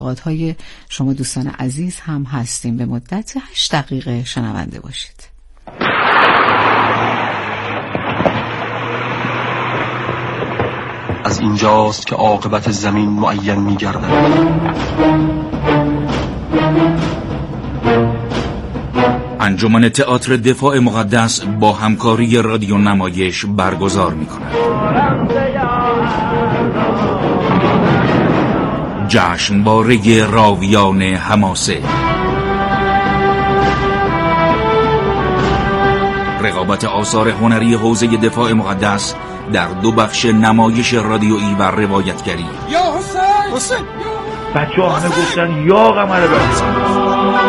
های شما دوستان عزیز هم هستیم. به مدت 8 دقیقه شنونده باشید. از اینجاست که عاقبت زمین معین می‌گردد. انجمن تئاتر دفاع مقدس با همکاری رادیو نمایش برگزار می‌کند. جشنواره راویان حماسه. رقابت آثار هنری حوزه دفاع مقدس در 2 بخش نمایش رادیویی و روایتگری. یا حسین! بچه‌ها همه گفتن یا قمر برسان.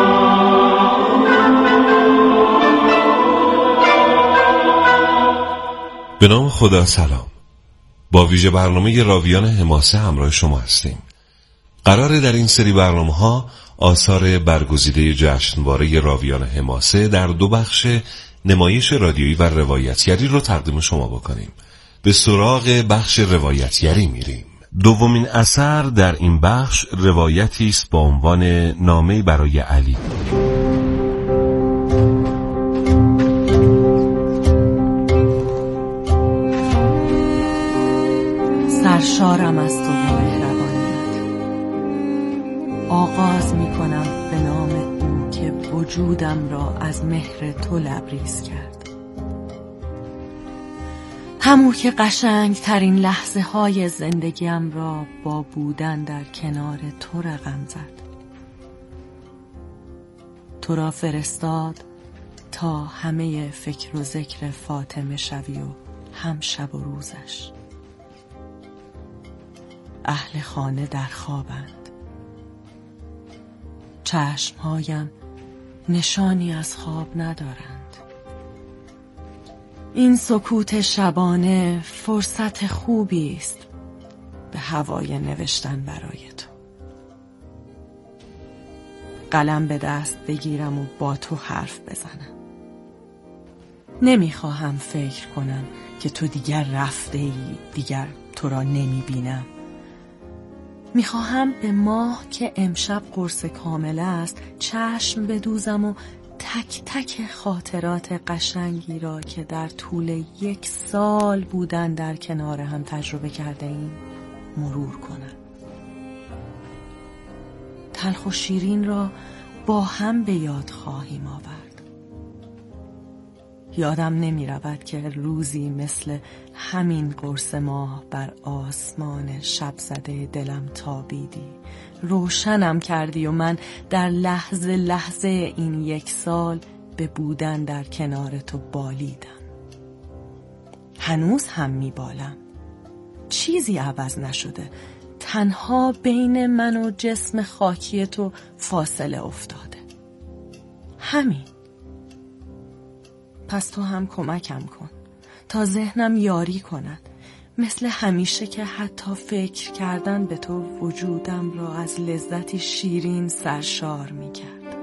به نام خدا سلام. با ویژه برنامه راویان حماسه همراه شما هستیم. قراره در این سری برنامه‌ها آثار برگزیده جشنواره راویان حماسه در 2 بخش نمایش رادیویی و روایتگری رو تقدیم شما بکنیم. به سراغ بخش روایتگری میریم. دومین اثر در این بخش روایتی است با عنوان نامه‌ای برای علی. سرشارم از تو مهربانیت، آغاز می کنم به نام او که وجودم را از مهر تو لبریز کرد. همون که قشنگ ترین لحظه های زندگیم را با بودن در کنار تو رقم زد. تو را فرستاد تا همه فکر و ذکر فاطمه شوی و هم شب و روزش. اهل خانه در خوابند، چشمهایم نشانی از خواب ندارند. این سکوت شبانه فرصت خوبی است به هوای نوشتن برای تو. قلم به دست بگیرم و با تو حرف بزنم. نمیخواهم فکر کنم که تو دیگر رفته ای، دیگر تو را نمیبینم. میخواهم به ماه که امشب قرص کامل است چشم بدوزم و تک تک خاطرات قشنگی را که در طول 1 سال بودن در کنار هم تجربه کرده ایم مرور کنم. تلخ و شیرین را با هم به یاد خواهیم آورد. یادم نمی رود که روزی مثل همین قرص ماه بر آسمان شب زده دلم تابیدی، روشنم کردی و من در لحظه لحظه این 1 سال به بودن در کنار تو بالیدم. هنوز هم می بالم. چیزی عوض نشده. تنها بین من و جسم خاکی تو فاصله افتاده. همین. پس تو هم کمکم کن تا ذهنم یاری کند، مثل همیشه که حتی فکر کردن به تو وجودم را از لذتی شیرین سرشار می کرد.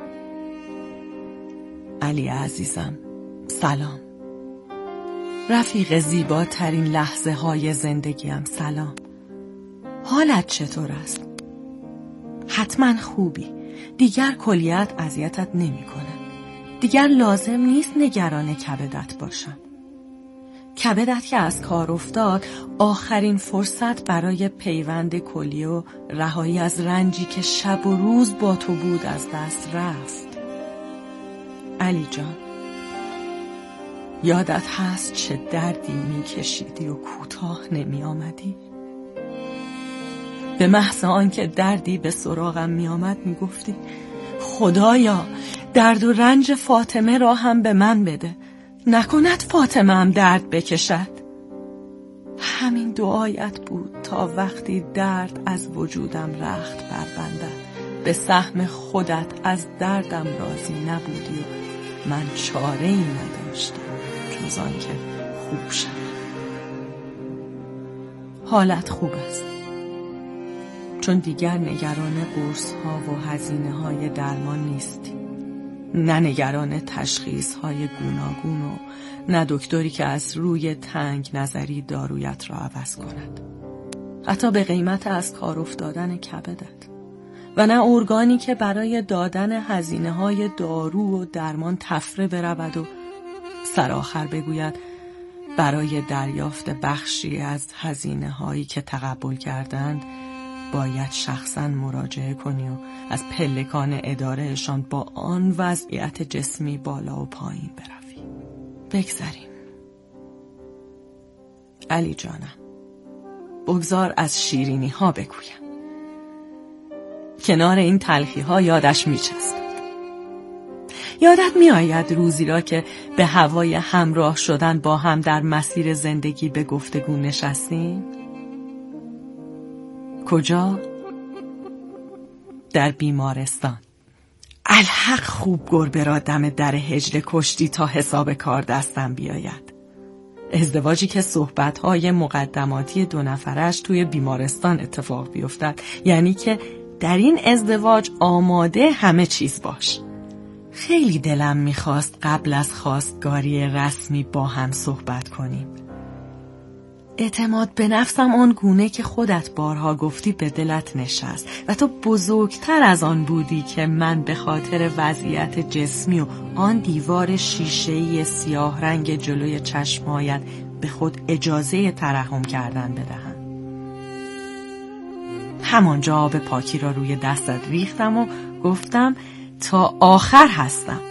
علی عزیزم سلام. رفیق زیباترین لحظه های زندگیم سلام. حالت چطور است؟ حتما خوبی. دیگر کلیت اذیتت نمی کنه. دیگر لازم نیست نگران کبدت باشم. کبدت که از کار افتاد آخرین فرصت برای پیوند کلیه و رهایی از رنجی که شب و روز با تو بود از دست رفت. علی جان، یادت هست چه دردی میکشیدی و کوتاه نمی آمدی؟ به محض آنکه دردی به سراغم می آمد می گفتی خدایا درد و رنج فاطمه را هم به من بده، نکند فاطمه هم درد بکشد. همین دعایت بود تا وقتی درد از وجودم رخت بربندد به سهم خودت از دردم راضی نبودی و من چاره‌ای نداشتم جز آنکه خوب شدم. حالت خوب است، چون دیگر نگران قرص ها و هزینه های درمان نیستی، نه نگران تشخیص های گوناگون و نه دکتری که از روی تنگ نظری دارویت را عوض کند، حتی به قیمت از کار افتادن کبدت. و نه ارگانی که برای دادن هزینه‌های دارو و درمان تفره برود و سرآخر بگوید برای دریافت بخشی از هزینه‌هایی که تقبل کردند باید شخصاً مراجعه کنی و از پلکان ادارهشان با آن وضعیت جسمی بالا و پایین بروی. بگذریم. علی جانم، بگذار از شیرینی ها بگویم. کنار این تلخی ها یادش میچست. یادت میآید روزی را که به هوای همراه شدن با هم در مسیر زندگی به گفتگو نشستیم؟ کجا؟ در بیمارستان. الحق خوب گربه را دم در حجله کشتی تا حساب کار دستم بیاید. ازدواجی که صحبت‌های مقدماتی 2 نفرش توی بیمارستان اتفاق بیفتد، یعنی که در این ازدواج آماده همه چیز باش. خیلی دلم میخواست قبل از خواستگاری رسمی با هم صحبت کنیم. اعتماد به نفسم آن گونه که خودت بارها گفتی به دلت نشست و تو بزرگتر از آن بودی که من به خاطر وضعیت جسمی و آن دیوار شیشه‌ای سیاه رنگ جلوی چشمهایت به خود اجازه ترحم کردن بدهم. همانجا آب پاکی را روی دستت ریختم و گفتم تا آخر هستم.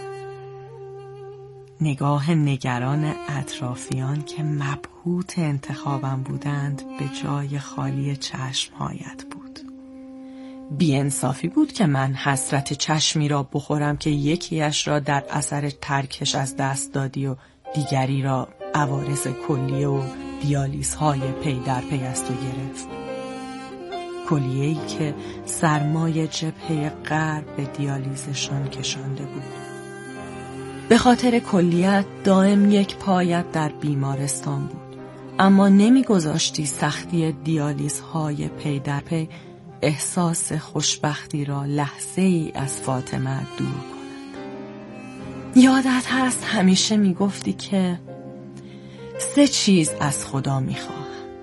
نگاه نگران اطرافیان که مبهوت انتخابم بودند به جای خالی چشمهایت بود. بی‌انصافی بود که من حسرت چشمی را بخورم که یکیش را در اثر ترکش از دست دادی و دیگری را عوارض کلیه و دیالیزهای پی در پی از تو گرفت. کلیه‌ای که سرمای جبهه غرب به دیالیزشان کشانده بود. به خاطر کلیت دائم یک پایت در بیمارستان بود، اما نمیگذاشتی سختی دیالیزهای پی در پی احساس خوشبختی را لحظه ای از فاطمه دور کند. یادت هست همیشه میگفتی که 3 چیز از خدا میخواهم: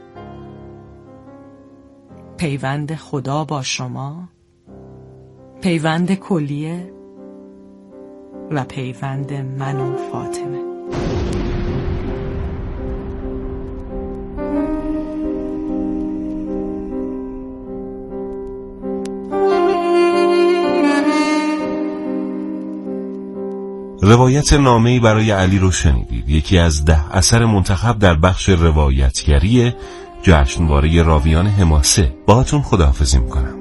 پیوند خدا با شما، پیوند کلیه و پیوند من و فاطمه. روایت نامه‌ای برای علی رو شنیدید. یکی از 10 اثر منتخب در بخش روایتگری جشنواره راویان حماسه. باهاتون خداحافظی میکنم.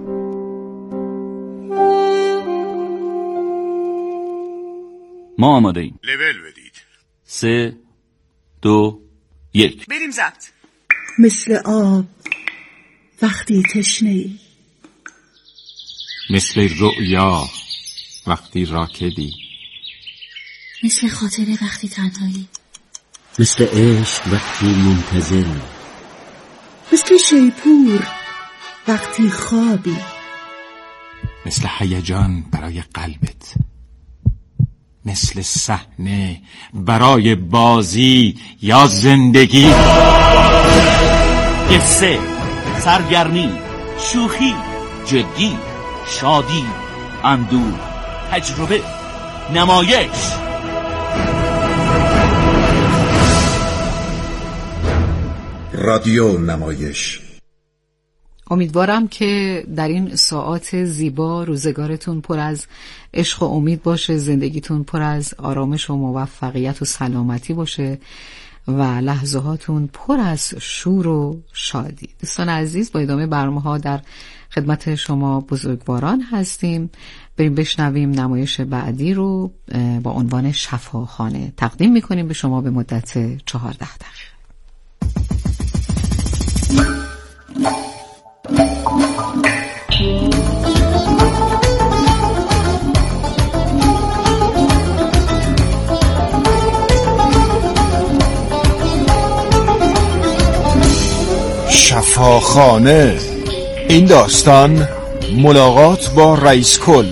ما آماده ایم. لول بدید. 3 2 1 بریم ضبط. مثل آب وقتی تشنه‌ای، مثل رؤیا وقتی راکدی، مثل خاطره وقتی تنهایی، مثل عشق وقتی منتظری، مثل شیپور وقتی خوابی، مثل هیجان برای قلبت، مثل صحنه برای بازی یا زندگی. قصه، سرگرمی، شوخی، جدی، شادی، اندوه، تجربه، نمایش. رادیو نمایش. امیدوارم که در این ساعات زیبا روزگارتون پر از عشق و امید باشه، زندگیتون پر از آرامش و موفقیت و سلامتی باشه و لحظهاتون پر از شور و شادی. دوستان عزیز، با ادامه برنامه‌ها در خدمت شما بزرگواران هستیم. بریم بشنویم نمایش بعدی رو با عنوان شفاخانه تقدیم می‌کنیم به شما به مدت 14 دقیقه. شفاخانه. این داستان ملاقات با رئیس کل.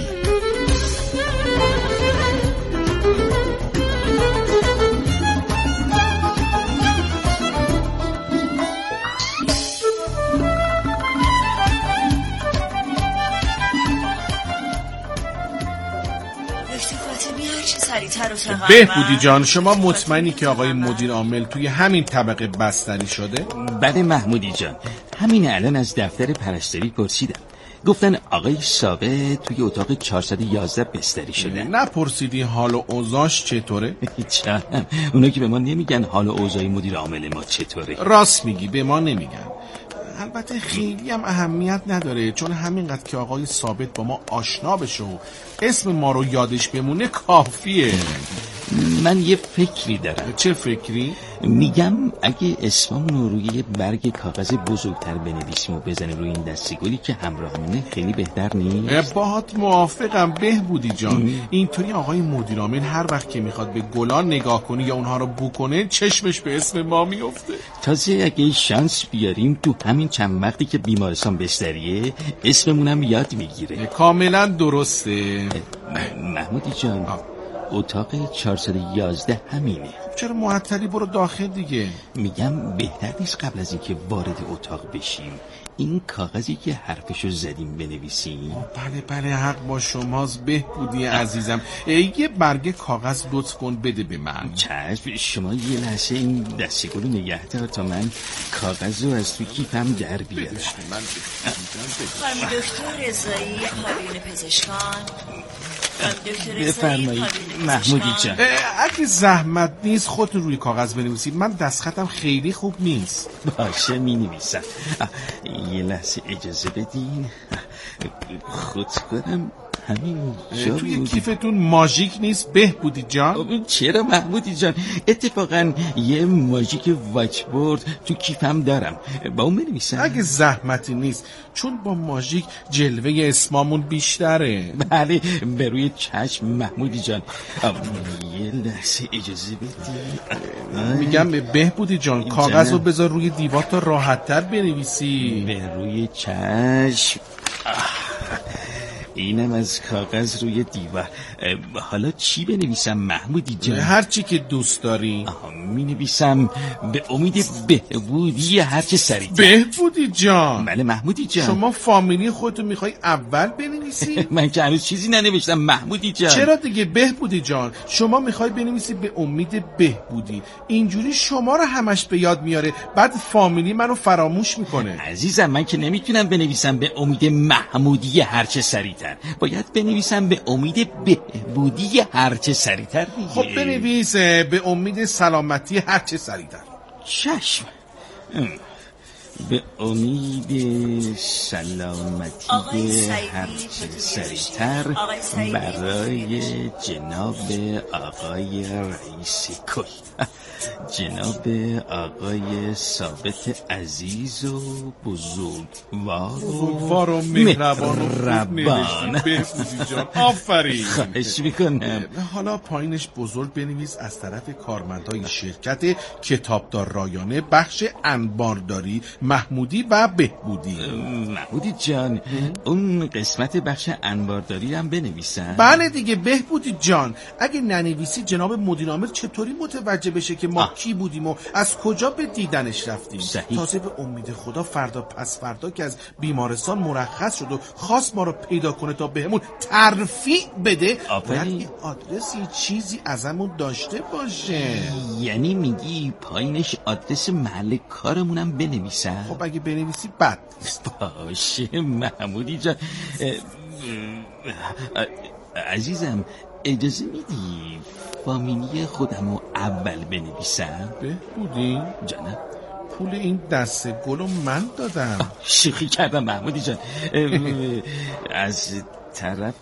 مهمونی هر چه سریعتر اتاقم. بهبودی جان، شما مطمئنی که آقای مدیر عامل توی همین طبقه بستری شده؟ بله محمودی جان، همین الان از دفتر پرستاری پرسیدم، گفتن آقای ثابت توی اتاق 411 بستری شده. نپرسیدی حال و اوضاعش چطوره؟ چرا؟ اونا که به ما نمیگن حال و اوضاع مدیر عامل ما چطوره. راست میگی، به ما نمیگن. البته خیلی هم اهمیت نداره، چون همینقدر که آقای ثابت با ما آشنا بشه و اسم ما رو یادش بمونه کافیه. من یه فکری دارم. چه فکری؟ میگم اگه اسممون رو روی یه برگ کاغذ بزرگتر بنویسیم و بزنیم روی این دسته گلی که همراهمونه، خیلی بهتر نیست؟ باهات موافقم بهبودی جان. اینطوری آقای مدیر عامل هر وقت که میخواد به گلا نگاه کنه یا اونها رو بو کنه چشمش به اسم ما میفته. تازه اگه شانس بیاریم تو همین چند وقتی که بیمارستان بستریه اسممونم یاد میگیره. کاملا درسته. محمودی جان، اتاق 411 همینه. چرا معطلی؟ برو داخل دیگه. میگم بهتر نیست قبل از اینکه وارد اتاق بشیم این کاغذی که حرفشو زدیم بنویسیم؟ بله حق با شماست بهبودی عزیزم. یه برگه کاغذ لطف کن بده به من. چشم. شما یه لحظه این دستگلو نگه دار تا من کاغذ رو از توی کیفم در بیارم. خانم دکتر رضایی، پایین پزشکان. بفرمایید محمودی جان. اگه زحمت نیست خودتون روی کاغذ بنویسید، من دستخطم خیلی خوب نیست. باشه می-نویسم. یه لحظه اجازه بدین خود کنم. همین جا توی کیفتون ماژیک نیست بهبودی جان؟ چرا محمودی جان؟ اتفاقا یه ماژیک وایت بورد تو کیفم دارم، با اون بنویسم. اگه زحمتی نیست، چون با ماژیک جلوه اسمامون بیشتره. بله به روی چشم محمودی جان. یه لحظه اجازه بدی. میگم بهبودی جان کاغذ رو بذار روی دیوار تا راحت تر بنویسی. به روی چشم. اینم از کاغذ روی دیوار. حالا چی بنویسم محمودی جان؟ هر چی که دوست داری. می نویسم به امید بهبودی هرچه سریعتر. بهبودی جان. بله محمودی جان. شما فامیلی خودتو میخوای اول بنویسی؟ من که هنوز چیزی ننوشتم محمودی جان. چرا دیگه بهبودی جان؟ شما میخوای بنویسی به امید بهبودی، اینجوری شما رو همش به یاد میاره، بعد فامیلی منو فراموش میکنه. عزیزم من که نمیتونم بنویسم به امید محمودی هرچه سریعتر، باید بنویسم به امید بهبودی هرچه سریعتر. خب بنویس به امید سلامتی هرچه سریعتر. چشم. به امید سلامتی هرچه سریعتر برای جناب آقای رئیس کل، جناب آقای ثابت عزیز و بزرگوار و مهربان. بهبودی جان آفرین. خواهش میکنم. حالا پایینش بزرگ بنویس از طرف کارمندای شرکت کتابدار رایانه بخش انبارداری محمودی و بهبودی. محمودی جان اون قسمت بخش انبارداری هم بنویسم؟ بله دیگه بهبودی جان. اگه ننویسی جناب مدیر عامل چطوری متوجه بشه که ما کی بودیم و از کجا به دیدنش رفتیم؟ تازه به امید خدا فردا پس فردا که از بیمارستان مرخص شد و خواست ما رو پیدا کنه تا بهمون ترفیع بده، باید آدرسی چیزی ازمون داشته باشه. یعنی میگی پایینش آدرس محل کارمونم بنویسم؟ خب اگه بنویسی بد باشه محمودی جان. عزیزم اجازه میدی فامیلی خودمو اول بنویسم؟ بهبودی جانم پول این دسته گلو من دادم. شوخی کردم محمودی جان. از طرف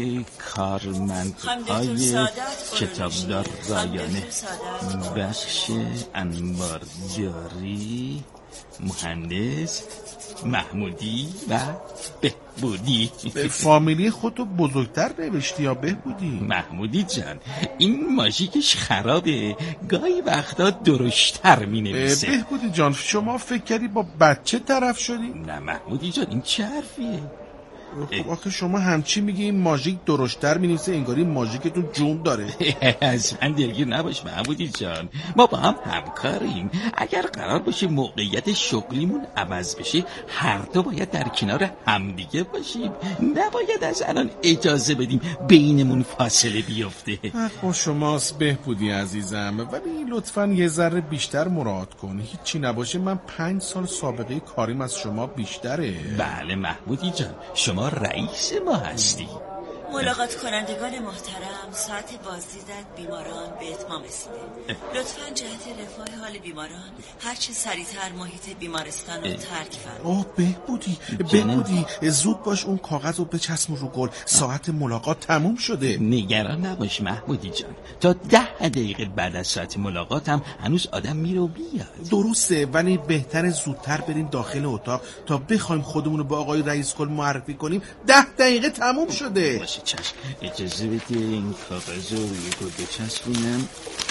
کارمندهای کتابدار رایانه بخش انبارداری مهندس محمودی و بهبودی. به فامیلی خودتو بزرگتر نوشتی یا بهبودی؟ محمودی جان این ماژیکش خرابه، گاهی وقتا درشتر می نویسه. بهبودی جان شما فکر کردی با بچه طرف شدی؟ نه محمودی جان این چه حرفیه؟ خب آخه شما همچی میگی این ماژیک درشتر مینویسه، انگاری ماژیکتون جون داره. از من دلگیر نباش محمودی جان، ما با هم همکاریم. اگر قرار باشه موقعیت شغلیمون عوض بشه هر دو باید در کنار همدیگه باشیم، نباید از الان اجازه بدیم بینمون فاصله بیفته. با شماست بهبودی عزیزم، ولی لطفاً یه ذره بیشتر مراعات کن. هیچی نباشه من 5 سال سابقه کاریم از شما بیشتره. بله محمودی جان، شما رئیس ما هستی. ملاقات کنندگان محترم، ساعت بازدیدن بیماران به اتمام رسیده. لطفاً جهت رفاه حال بیماران هرچه سریعتر محیط بیمارستان رو ترک فرمایید. بهبودی زود باش اون کاغذ رو بچسبون رو گل، ساعت ملاقات تموم شده. نگران نباش محمودی جان، تا 10 دقیقه بعد از ساعت ملاقات هم هنوز آدم میره و بیاد. درسته، ولی بهتره زودتر بریم داخل اتاق تا بخوایم خودمون رو به آقای رئیس کل معرفی کنیم. 10 دقیقه تموم شده. باشه چشم، اجازه بده این کاغذ رو روی گل بچسبونم.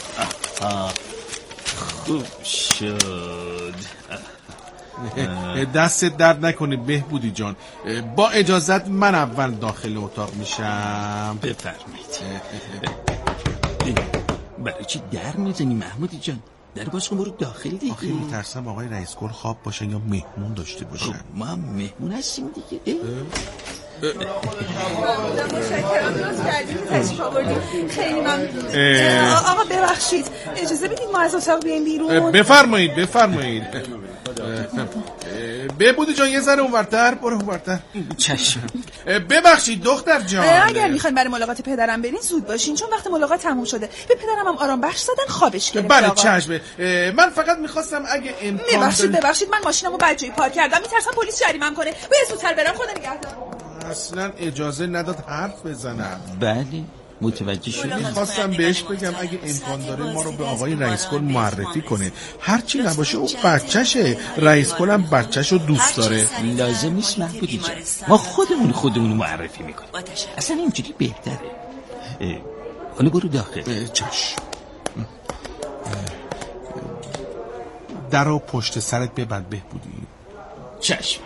خوب شد. دستت درد نکنه بهبودی جان. با اجازت من اول داخل اتاق میشم. بفرمایید. برای چی در میزنی محمودی جان؟ در باز کن، برو داخل دیگه. آخه میترسم آقای رئیس کل خواب باشن یا مهمون داشته باشن. خب ما هم مهمون هستیم دیگه. خیلی ممنون. آقا ببخشید، اجازه بدید ما از اتاق بیایم بیرون. بفرمایید. بهبودی جان یه ذره اونورتر، برو اونورتر. چشم. ببخشید دختر جان، اگر میخواین برای ملاقات پدرم برین زود باشین، چون وقت ملاقات تموم شده. به پدرم هم آرام بخش زدن، خوابش گرفته. بله چشم. من فقط میخواستم اگه امکان ببخشید من ماشینمو بدجایی پارک کردم، میترسم پلیس جریمه‌ام کنه. باید زودتر برم. خدا نگهدار. اصلا اجازه نداد حرف بزنم. بله متوجه شدم. میخواستم بهش بگم اگه امکان داره ما رو به آقای رئیس کل معرفی کنه. هرچی نباشه اون بچهشه، رئیس کل هم بچهشو دوست داره. لازم نیست محمودی جان، ما خودمون معرفی میکنیم. اصلا اینجوری بهتره. حالا برو داخل. چشم. در رو پشت سرت ببند بهبودی. چشم.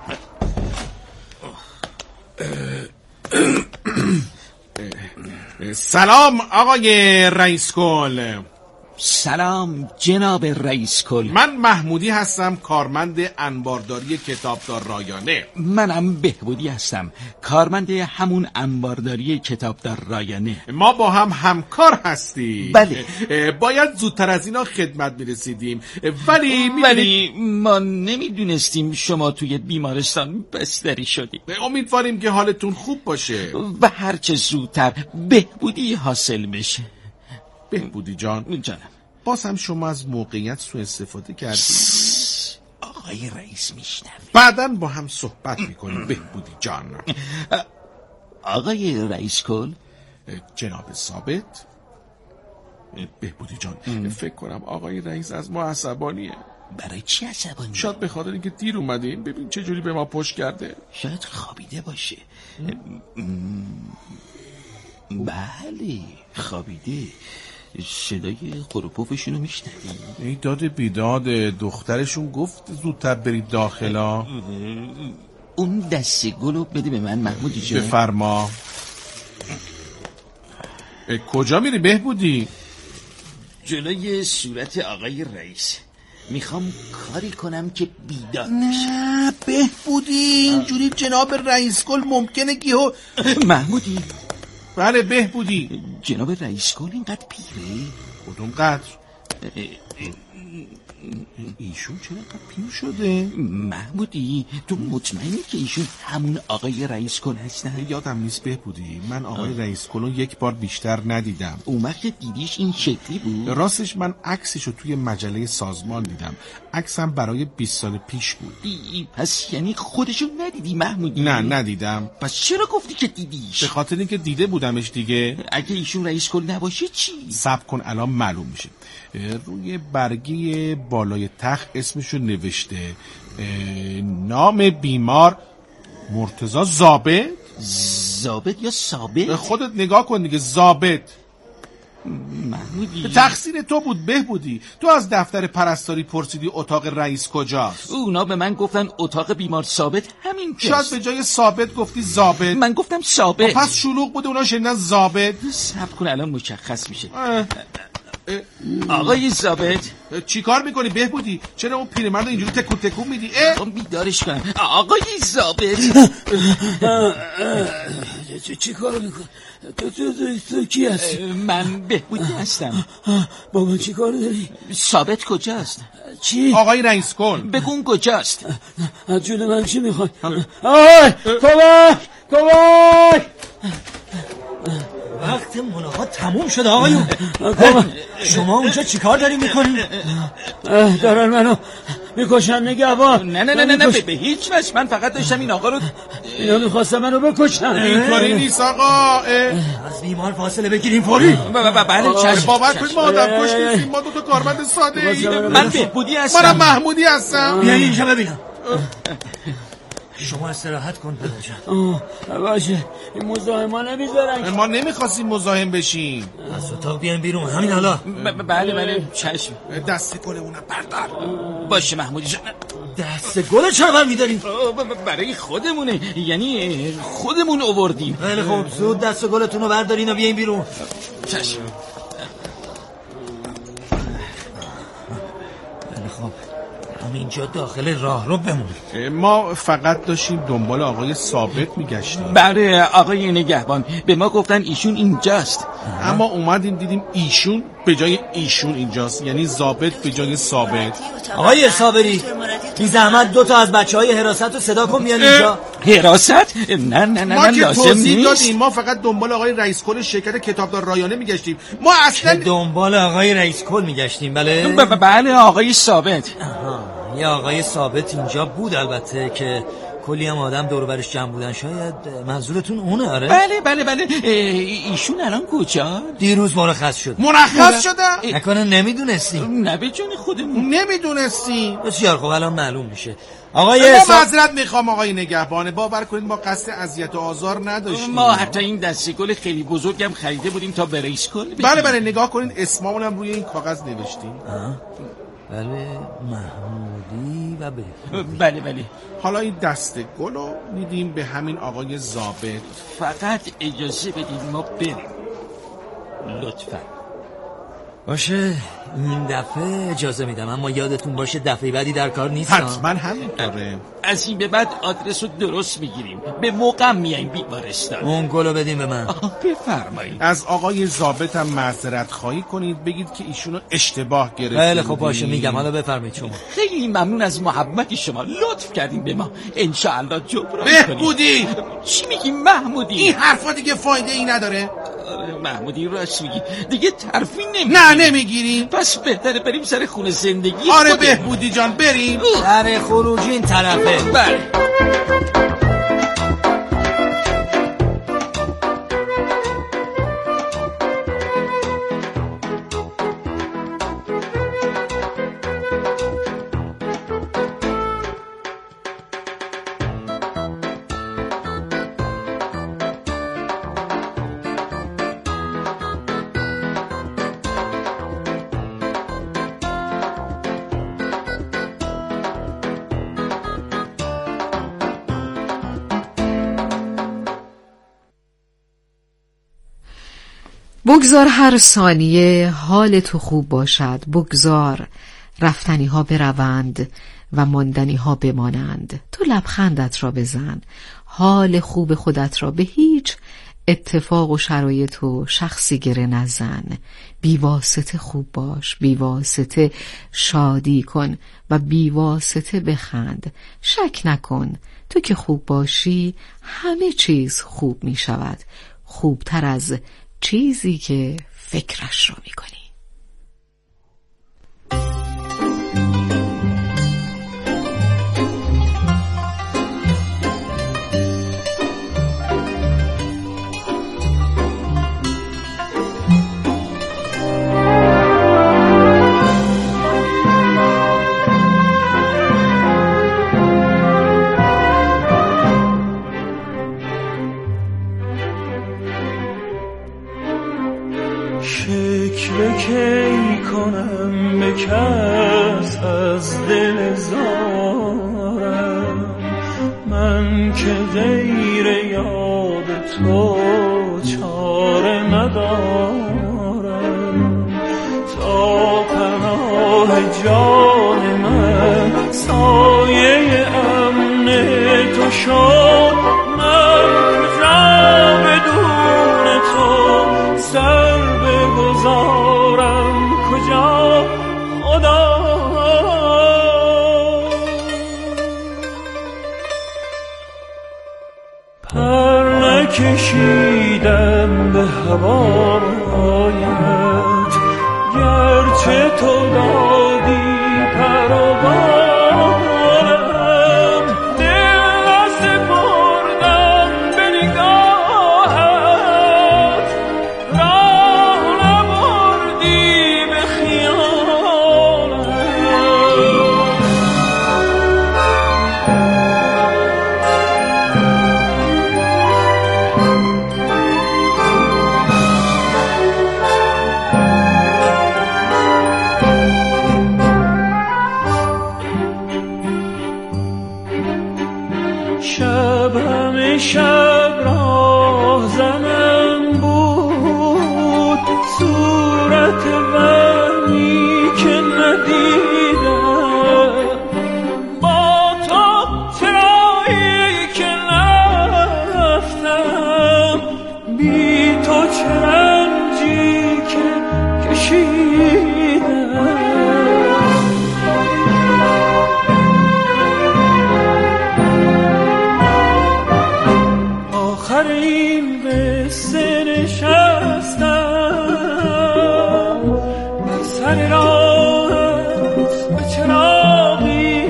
سلام آقای رئیس کل. سلام جناب رئیس کل. من محمودی هستم، کارمند انبارداری کتابدار رایانه. منم بهبودی هستم، کارمند همون انبارداری کتابدار رایانه. ما با هم همکار هستیم. بله. باید زودتر از اینا خدمت میرسیدیم، ولی ما نمیدونستیم شما توی بیمارستان بستری شدید. امیدواریم که حالتون خوب باشه و هرچه زودتر بهبودی حاصل بشه. بهبودی جان، باز هم شما از موقعیت سوء استفاده کردید. آقای رئیس میشنوه. بعداً با هم صحبت میکنیم. بهبودی جان. آقای رئیس کل. جناب ثابت. بهبودی جان، فکر کنم آقای رئیس از ما عصبانیه. برای چی عصبانی؟ شاید به خاطر اینکه دیر اومدیم. ببین چه جوری به ما پشت کرده. شاید خوابیده باشه. بله خوابیده. صدای خروپوفشون رو میشنوی؟ ای داد بیداد، دخترشون گفت زودتر برید داخلا. اون دسته گلو بده به من محمودی جان. بفرما. کجا میری بهبودی؟ جلوی صورت آقای رئیس. میخوام کاری کنم که بیدار بشه. نه بهبودی، اینجوری جناب رئیس کل ممکنه گیهو. محمودی. بله بهبودی. جناب رئیس کل اینقدر پیره؟ کدوم قدر؟ ایشون چرا پیر شده؟ محمودی تو مطمئنی که ایشون همون آقای رئیس کل هستن؟ یادم نیست بهبودی، من آقای رئیس کل رو یک بار بیشتر ندیدم. اون وقت دیدیش این شکلی بود؟ راستش من عکسشو توی مجله سازمان دیدم. عکسم برای 20 سال پیش بود. پس یعنی خودشو ندیدی محمودی؟ نه ندیدم. پس چرا گفتی که دیدیش؟ به خاطر اینکه دیده بودمش دیگه. اگه ایشون رئیس کل نباشه چی؟ صبر کن الان معلوم میشه. روی برگه بالای تخت اسمشو نوشته، نام بیمار مرتضی ضابط. ضابط یا ثابت؟ خودت نگاه کن دیگه. ضابط. محمودی تقصیر تو بود بهبودی. تو از دفتر پرستاری پرسیدی اتاق رئیس کجاست؟ اونا به من گفتن اتاق بیمار ثابت همین جاست. شاید به جای ثابت گفتی ضابط. من گفتم ثابت. پس شلوغ بود اونا شنیدن ضابط. صبر کن الان مشخص میشه. آقای ضابط چی کار میکنی بهبودی؟ چرا اون پیرمرد اینجوری تکون تکون میدی؟ بیدارش کنم. آقای ضابط چی کار میکنی؟ تو کی هستی؟ من بهبودی هستم. با من چی کار داری؟ ثابت کجاست؟ چی؟ آقای رئیس کل بگون کجاست؟ از جون من چی میخوای؟ آی کمک وقت ملاقات تموم شد آقایون. شما اونجا چیکار داری میکنی؟ دارن منو میکشن نگهبان. نه به هیچ وجه. من فقط داشتم این آقا رو اینا میخواستم منو بکشن. اینطوری نیست آقا. از بیمار فاصله بگیریم فوری. بله چشم. بابت کنید ما آدم کش نیستیم. ما دوتا کارمند ساده ایم. من بهبودی هستم. منم محمودی هستم. بیایی اینجا ببینم. شما استراحت کن پدرجان. باشه این مزاحما نمیذارن. ما نمیخواستیم مزاحم بشیم. از اتاق بیاین بیرون همین حالا. بله چشم. دست گلمونم بردار. باشه محمودی جان. دست گل چرا برمیداریم؟ برای خودمونه. یعنی خودمون آوردیم. خیلی خوب زود دست گلتون رو بردارین و بیاین بیرون. چشم. خیلی خوب اینجا داخل راه رو بمونید. ما فقط داشتیم دنبال آقای ثابت میگشتیم. بله آقای نگهبان به ما گفتن ایشون اینجاست. اما اومدیم دیدیم ایشون به جای ایشون اینجاست. یعنی ضابط به جای ثابت. آقای صابری بی زحمت 2 تا از بچهای حراست رو صدا کن میان اینجا. حراست؟ نه ما که توضیح دادیم. ما فقط دنبال آقای رئیس کل شرکت کتابدار رایانه میگشتیم. ما اصلا دنبال آقای رئیس کل میگشتیم. بله بله آقای ثابت. یه آقای ثابت اینجا بود البته که کلی هم آدم دور برش جمع بودن. شاید منظورتون اونه؟ آره بله ایشون الان کجا؟ دیروز مرخص شد. مرخص شدن؟ نکنه نمیدونستی؟ نه به جون خودمون نمیدونستی. بسیار خب الان معلوم میشه. آقای ما معذرت میخوام آقای نگهبان. باور کنید ما قصد اذیت و آزار نداشتیم. ما حتی این دسته گل خیلی بزرگم خریده بودیم تا به رئیس کل بدیم. بله نگاه کنید اسممون هم روی این کاغذ نوشتیم. بله محمودی و بله حالا این دسته گل رو میدیم به همین آقای ضابط. فقط اجازه بدید ما بریم لطفا. باشه این دفعه اجازه میدم اما یادتون باشه دفعه بعدی در کار نیست. حتما همینطوره. از این به بعد آدرس رو درست میگیریم. به موقع میایم بیمارستان. اون گلو بدیم به من. بفرمایید. از آقای ضابط هم معذرت خواهی کنید. بگید که ایشونو اشتباه گرفتید. خیلی خب باشه میگم. حالا بفرمایید شما. خیلی ممنون از محبت شما. لطف کردین به ما. انشاءالله جبران کنید. بهبودی چی میگی محمودی؟ این حرفا دیگه فایده ای نداره. محمودی راست میگی. دیگه ترفی نمیگیریم. نه نمیگیریم. پس بهتره بریم سر خونه زندگی. آره بهبودی جان بریم. در خروجی این طرفه. بله. بگذار هر ثانیه حال تو خوب باشد. بگذار رفتنی ها بروند و ماندنی ها بمانند. تو لبخندت را بزن. حال خوب خودت را به هیچ اتفاق و شرایط و شخصی گره نزن. بیواسطه خوب باش. بیواسطه شادی کن و بیواسطه بخند. شک نکن تو که خوب باشی همه چیز خوب می شود. خوبتر از چیزی که فکرش رو میکنی. فکر کی کنم به کس از دل زارم، من که غیر یاد تو چاره ندارم. تا پناه جان من سایه امن تو شد، من کجا بدون تو سر بگذارم، کجا خدا. پر نکشیدم به هوایت، گرچه تو دادی پر و بالم، دل سپردم به نگاهت، راه نبردی به خیالم. شب راه زنم بود، صورت وحمی که ندیدم، با تو چرایی که نرفتم، بی تو چه رنجی که کشیدم. این قصه نشستم بر سر راهت به چراغی،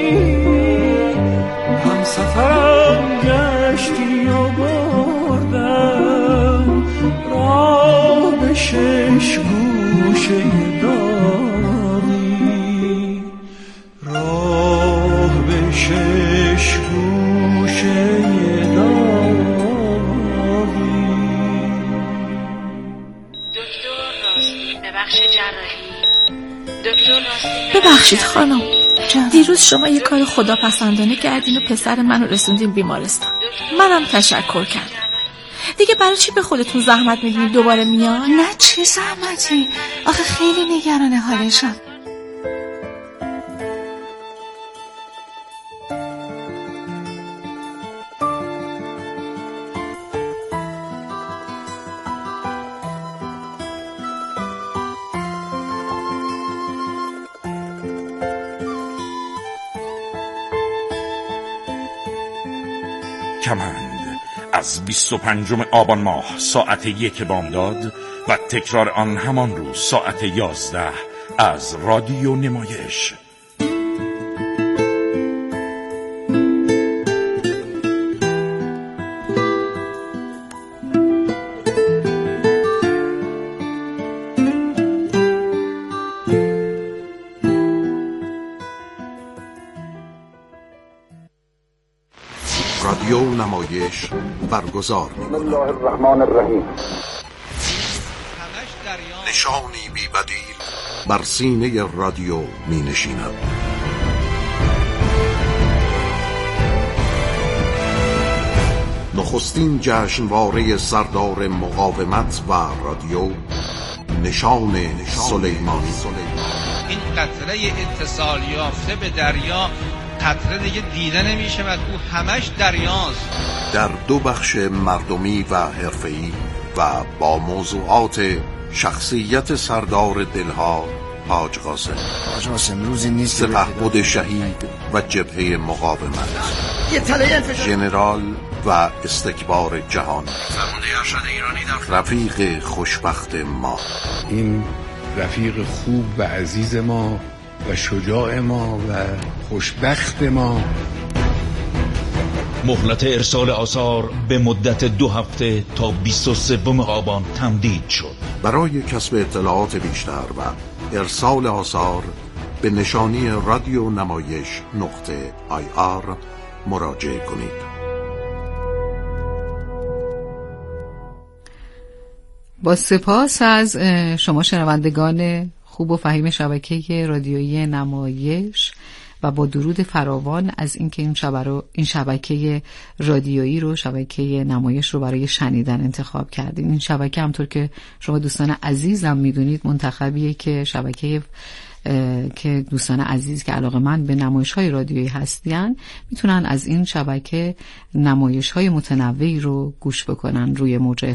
هم سفرم گشتی و بردم راه به شش گوشه داری، راه به شش گوشه داری. ببخشید خانم، دیروز شما یه کار خداپسندانه کردین و پسر منو رسوندین بیمارستان. منم تشکر کردم. دیگه برای چی به خودتون زحمت میدین دوباره میاد؟ نه چه زحمتی، آخه خیلی نگران حالشم. کمند از 25 آبان ماه ساعت 1 بامداد و تکرار آن همان روز ساعت 11 از رادیو نمایش. رادیو نمایش برگزار بسم الله الرحمن الرحیم. نشانی بی بدیل بر سینه رادیو می نشیند. نخستین جشنواره سردار مقاومت و رادیو، نشان سلیمانی. این قطره اتصال یافته به دریا قطره دیگه دیده نمیشه و او همش دریاست. در 2 بخش مردمی و حرفه‌ای و با موضوعات شخصیت سردار دلها حاج قاسم. حاج قاسم روزی نیست سپهبد شهید و جبهه مقاومت، ژنرال و استکبار جهان، رفیق خوشبخت ما. این رفیق خوب و عزیز ما و شجاع ما و خوشبخت ما. مهلت ارسال آثار به مدت 2 هفته تا 23 آبان تمدید شد. برای کسب اطلاعات بیشتر و ارسال آثار به نشانی رادیو نمایش .ir مراجعه کنید. با سپاس از شما شنوندگان خوب و فهیم شبکه رادیویی نمایش و با درود فراوان از اینکه این شبکه رادیویی رو، شبکه نمایش رو برای شنیدن انتخاب کردیم. این شبکه همطور که شما دوستان عزیزم میدونید منتخبیه که شبکه که دوستان عزیز که علاقه‌مند به نمایش‌های رادیویی هستن میتونن از این شبکه نمایش‌های متنوعی رو گوش بکنن روی موج